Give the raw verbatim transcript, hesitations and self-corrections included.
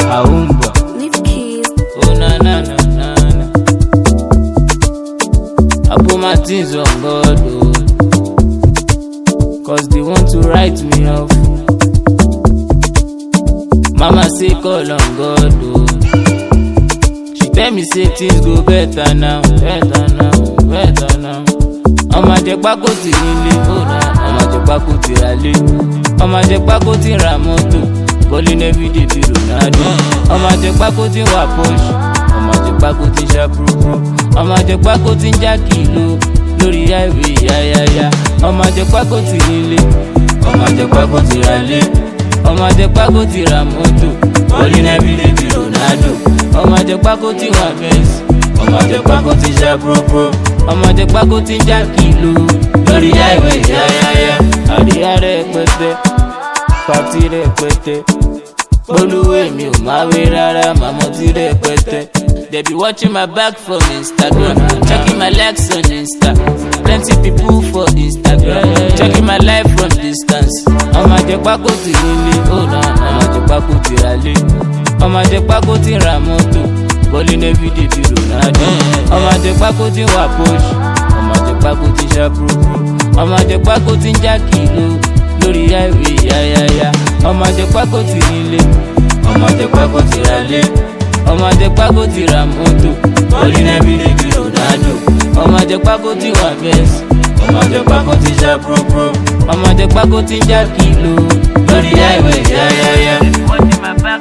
Aumba. Leave keys. Oh na na na na na. I put my things on God, oh, cause they want to write me off. Mama say call on God, oh. She tell me say things go better now, better now, better now. Ọmọ àjẹpákó ti nílé, oh na. Ọmọ àjẹpákó ti ralé. Ọmọ àjẹpákó ti ra mọ́tò. Bowling everyday be Ronaldo. Ọmọ àjẹpákó ti wà Porsche. Ọmọ àjẹpákó ti ṣàbùrùbùrù. Ọmọ àjẹpákó ti ń já kìlò lórí highway yáyáyá. Ọmọ àjẹpákó ti nílé. Ọmọ àjẹpákó ti ralé. Ọmọ àjẹpákó ti ra mọ́tò. Bowling everyday be Ronaldo. Ọmọ àjẹpákó ti wà Benz. Ọmọ àjẹpákó ti ṣàbùrùbùrù. Ọmọ àjẹpákó ti ń já kìlò lórí highway yáyáyá. Àríyá rẹpẹtẹ, pàtí rẹpẹtẹ. Olúwe mi ò máa wé rárá, màmá ti rẹpẹtẹ. They be watching my back from Instagram, checking my legs on Insta. Plenty people for Instagram, checking my life from distance. Ọmọ àjẹpákó ti nílé, oh na. Ọmọ àjẹpákó ti ralé. Ọmọ àjẹpákó ti ra mọ́tò. Bowling everyday be Ronaldo. Ọmọ àjẹpákó ti wà Porsche. Ọmọ àjẹpákó ti ṣàbùrùbùrù. Ọmọ àjẹpákó ti ń já kìlò lórí highway yáyáyá. Ọmọ àjẹpákó ti nílé. Ọmọ àjẹpákó ti ralé. Ọmọ àjẹpákó ti ra mọ́tò. Bowling everyday be Ronaldo. Ọmọ àjẹpákó ti wà Benz. Ọmọ àjẹpákó ti ṣàbùrùbùrù. Ọmọ àjẹpákó ti ń já kìlò lórí highway yáyáyá.